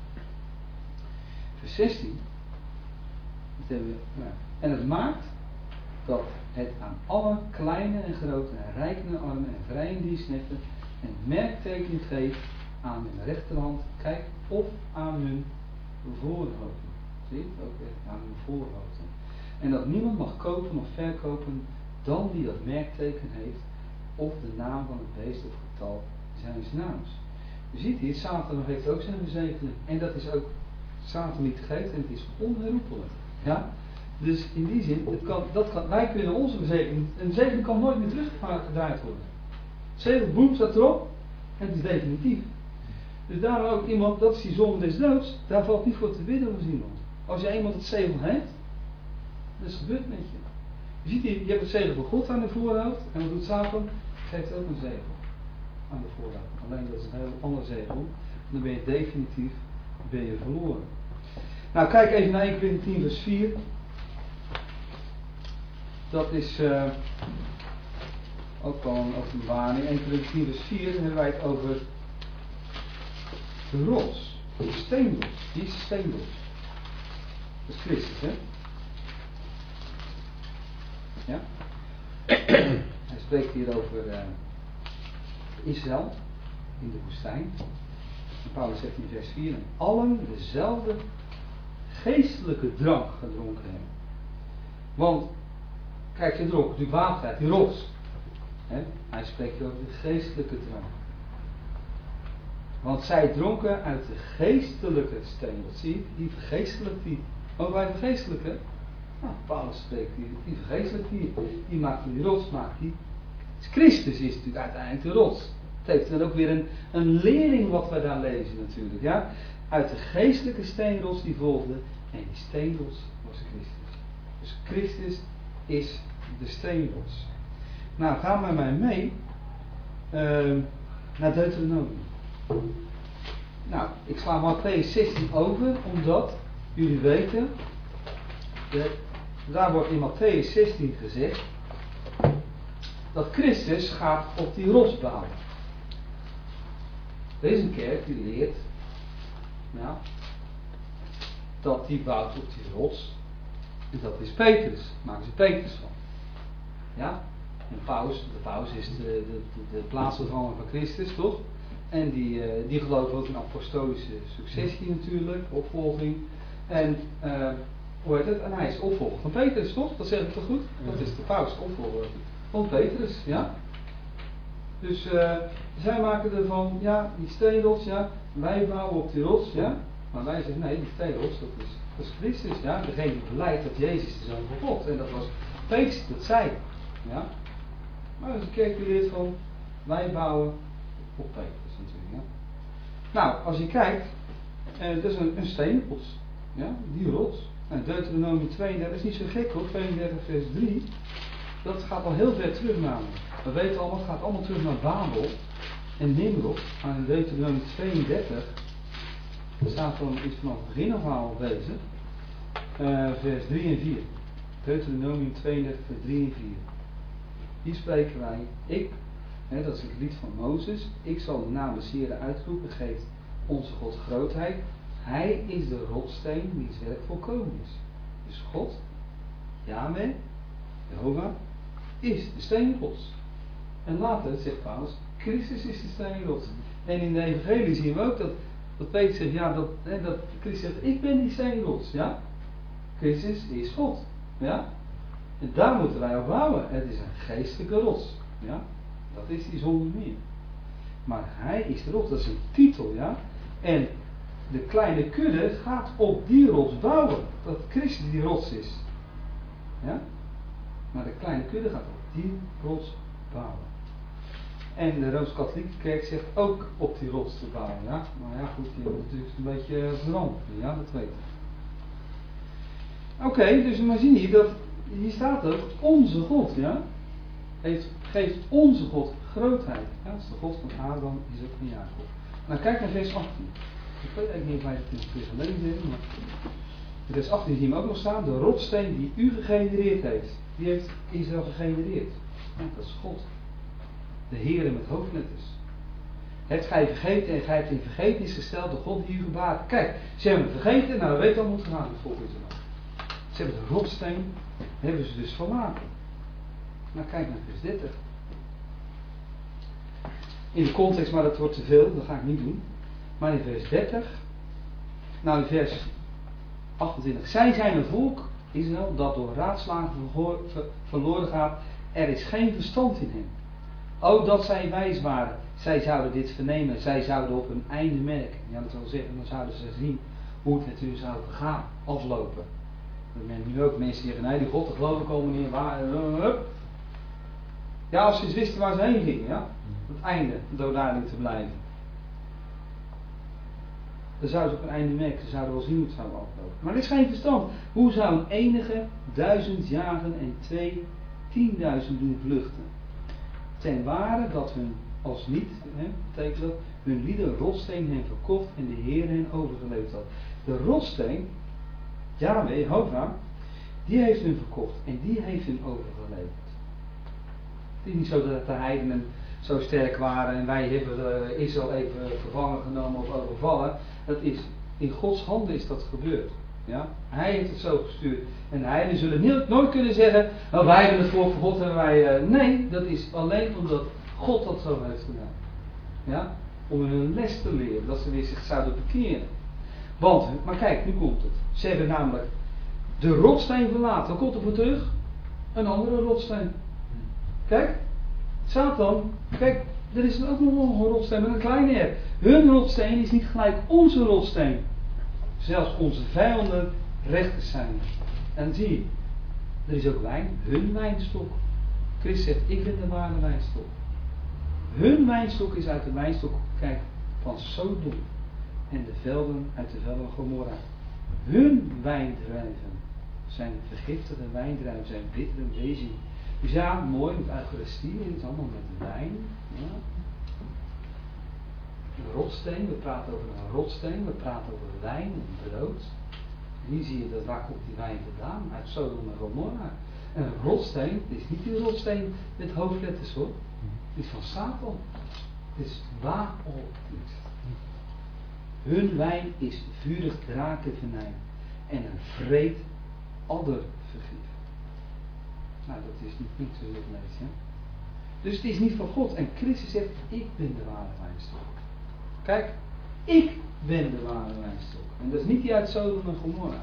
vers zestien, dat hebben we, ja. En het maakt dat het aan alle kleine en grote en rijken en armen en vrije en dienstknechten een merkteken geeft aan hun rechterhand, kijk, of aan hun voorhoofden. Zie je? Ook echt aan hun voorhoofden. En dat niemand mag kopen of verkopen dan die dat merkteken heeft, of de naam van het beest of getal zijns naams. Je ziet hier, Satan heeft ook zijn verzegeling. En dat is ook Satan niet gegeven en het is onherroepelijk. Ja? Dus in die zin, het kan, dat kan, wij kunnen onze verzegeling, een verzegeling kan nooit meer teruggedraaid worden. Zegel, boem, staat erop en het is definitief. Dus daarom ook iemand, dat is die zonde des doods, daar valt niet voor te bidden voor iemand. Als je iemand het zegel heeft, dat is gebeurd met je. Je ziet hier, je hebt het zegel van God aan de voorhoofd en wat doet Satan? Geeft ook een zegel aan de voorhoofd. Alleen dat is een heel ander zegel. Dan ben je definitief ben je verloren. Nou, kijk even naar één Korinthe tien vers vier. Dat is uh, ook wel een openbaring. één Korinthe tien vers vier, dan hebben wij het over de rots, de steenrots. Die is de steenrots. Dat is Christus, hè? Ja? Hij spreekt hier over uh, Israël in de woestijn. En Paulus zegt in vers vier, en allen dezelfde geestelijke drank gedronken hebben. Want, kijk, je dronk natuurlijk water uit, die rots. He? Hij spreekt hier over de geestelijke drank. Want zij dronken uit de geestelijke steen. Wat zie je? Die vergeestelijkt die. Mogen wij vergeestelijken? Nou, Paulus spreekt hier, die vergeestelijkt die. Die maakt die rots, maakt die. Christus is natuurlijk uiteindelijk de rots. Het heeft dan ook weer een, een lering wat we daar lezen natuurlijk. Ja? Uit de geestelijke steenrots die volgde. En die steenrots was Christus. Dus Christus is de steenrots. Nou, ga met mij mee uh, naar Deuteronomium. Nou, ik sla Mattheüs zestien over, omdat jullie weten, de, daar wordt in Mattheüs zestien gezegd, dat Christus gaat op die rots bouwen. Er is een kerk die leert, nou, dat die bouwt op die rots, en dat is Petrus, daar maken ze Petrus van. Ja? En paus, de paus is de, de, de, de plaatsvervanger van Christus, toch? En die, uh, die geloven ook in apostolische successie natuurlijk, opvolging. En uh, hoe heet het? En hij is opvolger van Petrus, toch? Dat zeg ik toch goed? Dat is de paus, opvolger van Petrus, ja? Dus uh, zij maken ervan, ja, die steenrots, ja, wij bouwen op die rots, ja. Maar wij zeggen, nee, die steenrots, dat is, dat is Christus, ja. Degene die beleidt dat Jezus de Zoon van God. En dat was Petrus, dat zei, ja. Maar als de kerk die leert van, wij bouwen op Petrus natuurlijk, ja. Nou, als je kijkt, uh, dat is een, een steenrots, ja, die rots. En Deuteronomie tweeëndertig is niet zo gek hoor, tweeëndertig vers drie. Dat gaat al heel ver terug namelijk. We weten allemaal, het gaat allemaal terug naar Babel en Nimrod. Maar in Deuteronomie tweeëndertig, daar staat dan iets vanaf het begin af aan bezig. Uh, vers drie en vier. Deuteronomie tweeëndertig vers drie en vier. Hier spreken wij, ik, hè, dat is het lied van Mozes, ik zal de naam des Heren uitroepen, geeft onze God grootheid. Hij is de rotsteen wiens werk volkomen is. Dus God, Yahweh, Jehovah, is de steenrots. En later zegt Paulus, Christus is de steenrots. En in de evangelie zien we ook dat, dat Peter zegt, ja, dat, hè, dat Christus zegt, ik ben die steenrots, ja. Christus is God, ja. En daar moeten wij op bouwen. Het is een geestelijke rots, ja. Dat is die zonder meer. Maar hij is de rots, dat is een titel, ja. En de kleine kudde gaat op die rots bouwen. Dat Christus die rots is. Ja? Maar de kleine kudde gaat op die rots bouwen. En de Rooms-Katholieke Kerk zegt ook op die rots te bouwen. Ja? Maar ja goed, die wordt natuurlijk een beetje veranderd. Ja, dat weet ik. Oké, okay, dus we zien hier dat, hier staat ook, onze God, ja, heeft, geeft onze God grootheid. Ja, dat is de God van Abraham, Isaac en Jacob. Nou kijk naar vers achttien. Ik weet eigenlijk niet of wij het in het keer gelezen hebben, maar in vers achttien zien we ook nog staan, de rotsteen die u gegenereerd heeft. Die heeft Israël gegenereerd. Ja, dat is God. De Heere met hoofdletters. Hebt gij vergeten en gij hebt in vergetenis gesteld de God die u gebaat. Kijk, ze hebben het vergeten, nou weet dan hoe het gaat met volk Israël. Ze hebben de rotsteen, hebben ze dus verlaten. Nou kijk naar vers dertig. In de context, maar dat wordt te veel, dat ga ik niet doen. Maar in vers dertig, nou in vers achtentwintig. Zij zijn een volk, Israël, dat door raadslagen verloren gaat. Er is geen verstand in hen. O, dat zij wijs waren. Zij zouden dit vernemen. Zij zouden op hun einde merken. Ja, dat wil zeggen, dan zouden ze zien hoe het met hun zou gaan, aflopen. Dat men nu ook mensen zeggen, nee, die God, dat geloof ik al niet waar. Ja, als ze eens wisten waar ze heen gingen, ja. Het einde, door daarin te blijven. Dan zouden ze op een einde merken, ze zouden wel zien hoe het zou aflopen. Maar er is geen verstand. Hoe zou een enige duizend jagen en twee tienduizend doen vluchten? Ten ware dat hun, als niet, hè, betekent dat, hun lieden rotsteen hen verkocht en de Heer hen overgeleverd had. De rotsteen, Yahweh, Jehovah, die heeft hun verkocht en die heeft hun overgeleverd. Het is niet zo dat de heidenen zo sterk waren en wij hebben uh, Israël even gevangen genomen of overvallen. Dat is, in Gods handen is dat gebeurd. Ja? Hij heeft het zo gestuurd. En de heidenen zullen niet, nooit kunnen zeggen, nou, wij hebben het volk van God en wij... Uh, nee, dat is alleen omdat God dat zo heeft gedaan. Ja? Om hun een les te leren, dat ze weer zich zouden bekeren. Want, maar kijk, nu komt het. Ze hebben namelijk de rotsteen verlaten. Wat komt er voor terug? Een andere rotsteen. Kijk, Satan, kijk, er is ook nog een rotsteen met een kleine r. Hun rotsteen is niet gelijk onze rotsteen. Zelfs onze vijanden rechters zijn. En zie je, er is ook wijn, hun wijnstok. Christus zegt, ik ben de ware wijnstok. Hun wijnstok is uit de wijnstok, kijk, van Sodom. En de velden uit de velden van Gomorra. Hun wijndruiven zijn vergiftigde wijndruiven, zijn bittere bezem. Dus ja, mooi met Eucharistie, het is allemaal met wijn. Ja. Een rotsteen, we praten over een rotsteen, we praten over wijn en brood. En hier zie je dat, waar komt die wijn vandaan? Uit Sodom en Gomorra. En een rotsteen, het is niet die rotsteen met hoofdletters hoor. Het is van Satan. Het is Baal niet. Hun wijn is vurig drakenvenijn en een vreed addervergif. Nou, dat is niet, niet zo heel lees, hè? Dus het is niet van God. En Christus zegt, ik ben de ware wijnstok. Kijk, ik ben de ware wijnstok. En dat is niet die uit Sodom en Gomorra.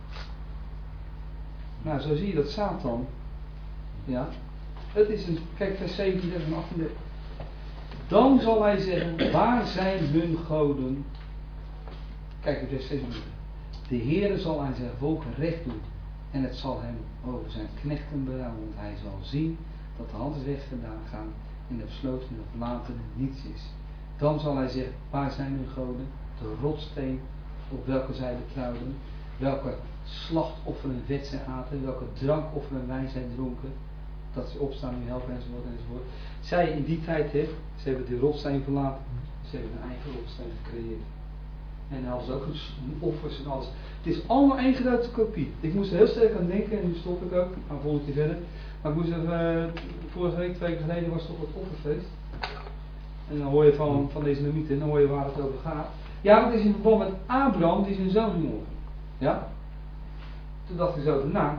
Nou, zo zie je dat Satan, ja, het is een, kijk vers zeventien en achtendertig. Dan zal hij zeggen, waar zijn hun goden? Kijk, vers zevenentwintig. De Heere zal aan zijn volk recht doen. En het zal hem over zijn knechten berouwen. Want hij zal zien dat de hand is weggedaan gaan. En de besloten en de verlaten niets is. Dan zal hij zeggen, waar zijn hun goden? De rotsteen op welke zij betrouwden. Welke slachtofferen en vet zij aten. Welke drankofferen en wijn zij dronken. Dat ze opstaan, nu helpen enzovoort enzovoort. Zij in die tijd, hè, ze hebben die rotsteen verlaten. Ze hebben een eigen rotsteen gecreëerd. En dan hadden ze ook een offers en alles. Het is allemaal één grote kopie. Ik moest er heel sterk aan denken en nu stop ik ook. Maar volgende keer verder. Maar ik moest even, uh, vorige week, twee weken geleden was toch het offerfeest. En dan hoor je van, van deze Namieten, dan hoor je waar het over gaat. Ja, dat is in verband met Abraham die zijn zoon ging offeren. Ja? Toen dacht ik zo, nou,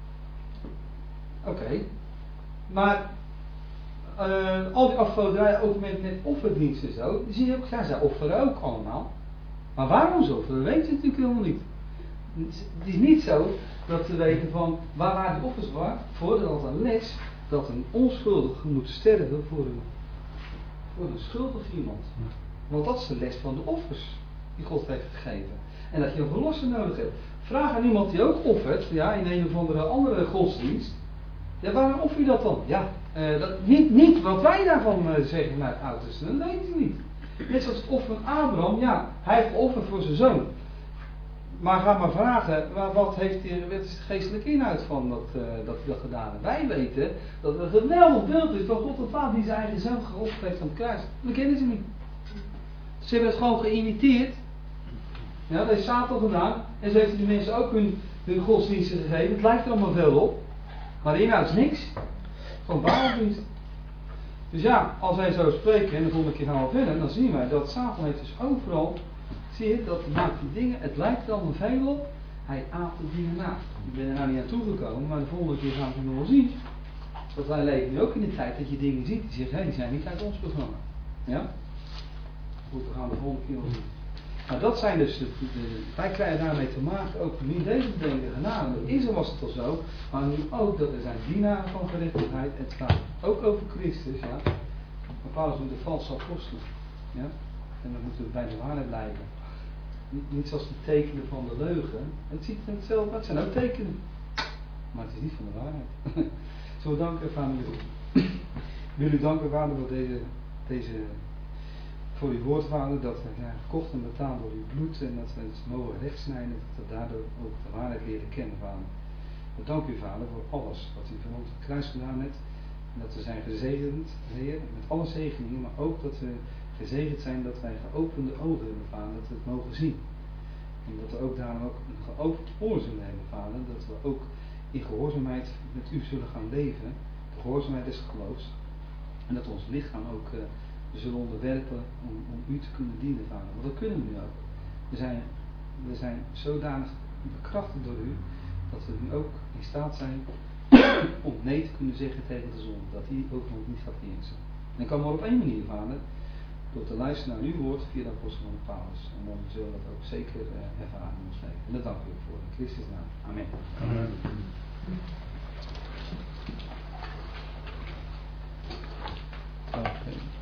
oké. Okay. Maar uh, al die afgoderijen, ook met, met offerdiensten en zo, die zie je ook, ja, zij offeren ook allemaal. Maar waarom zo? Dat weten ze natuurlijk helemaal niet. Het is niet zo dat ze weten van waar waren die offers voor, dat een les dat een onschuldige moet sterven voor een, voor een schuldig iemand. Want dat is de les van de offers die God heeft gegeven. En dat je een verlosser nodig hebt. Vraag aan iemand die ook offert, ja, in een of andere andere godsdienst. Ja, waarom offer je dat dan? Ja, uh, dat, niet, niet wat wij daarvan uh, zeggen vanuit het Oude Testament, dat weet je niet. Net zoals het offer van Abraham, ja, hij heeft geofferd voor zijn zoon. Maar ga maar vragen, wat, heeft hij, wat is de geestelijke inhoud van dat, uh, dat hij dat gedaan heeft? Wij weten dat het een geweldig beeld is van God de Vader die zijn eigen zoon geofferd heeft aan het kruis. Dat kennen ze niet. Ze hebben het gewoon geïmiteerd. Ja, dat heeft Satan gedaan. En zo heeft die mensen ook hun, hun godsdiensten gegeven. Het lijkt er allemaal veel op. Maar de inhoud is niks. Gewoon Baaldienst. Dus ja, als wij zo spreken en de volgende keer gaan we verder, dan zien wij dat Satan heeft dus overal, zie je, dat maakt die dingen, het lijkt er allemaal veel op, hij aapt de dingen na. Ik ben er nou niet aan toegekomen, maar de volgende keer gaan we het nog wel zien. Want wij leven nu ook in de tijd dat je dingen ziet, die zeggen, hé, die zijn niet uit ons programma. Ja? Goed, we gaan de volgende keer wel zien. Nou, dat zijn dus, de, de, wij krijgen daarmee te maken, ook niet deze bedenkende genade. In Israël was het al zo, maar nu ook dat er zijn dienaren van gerechtigheid. Het gaat ook over Christus, ja. Maar Paulus moet de valse apostelen, ja. En dan moeten we bij de waarheid blijven. Niet, niet zoals de tekenen van de leugen. Het ziet er hetzelfde uit, het zijn ook tekenen. Maar het is niet van de waarheid. Zo danken, vader. Ik wil u danken, vader, voor deze, deze voor uw woord, vader, dat we ja, gekocht en betaald door uw bloed en dat we het mogen rechtsnijden, dat we daardoor ook de waarheid leren kennen, vader. We danken u, vader, voor alles wat u van ons op het kruis gedaan hebt. En dat we zijn gezegend, Heer, met alle zegeningen, maar ook dat we gezegend zijn dat wij geopende ogen hebben, vader, dat we het mogen zien. En dat we ook daarom ook een geopend oor zullen hebben, vader, dat we ook in gehoorzaamheid met u zullen gaan leven, de gehoorzaamheid des geloofs. En dat we ons lichaam ook uh, zullen onderwerpen om, om u te kunnen dienen, vader. Want dat kunnen we nu ook. We zijn, we zijn zodanig bekrachtigd door u, dat we nu ook in staat zijn om nee te kunnen zeggen tegen de zonde. Dat die over ons niet gaat heersen. En dat kan maar op één manier, vader. Door te luisteren naar uw woord via de apostel van Paulus. En dan zullen we dat ook zeker uh, ervaren in ons leven. En dat dank u voor. In Christus naam. Amen. Amen. Okay.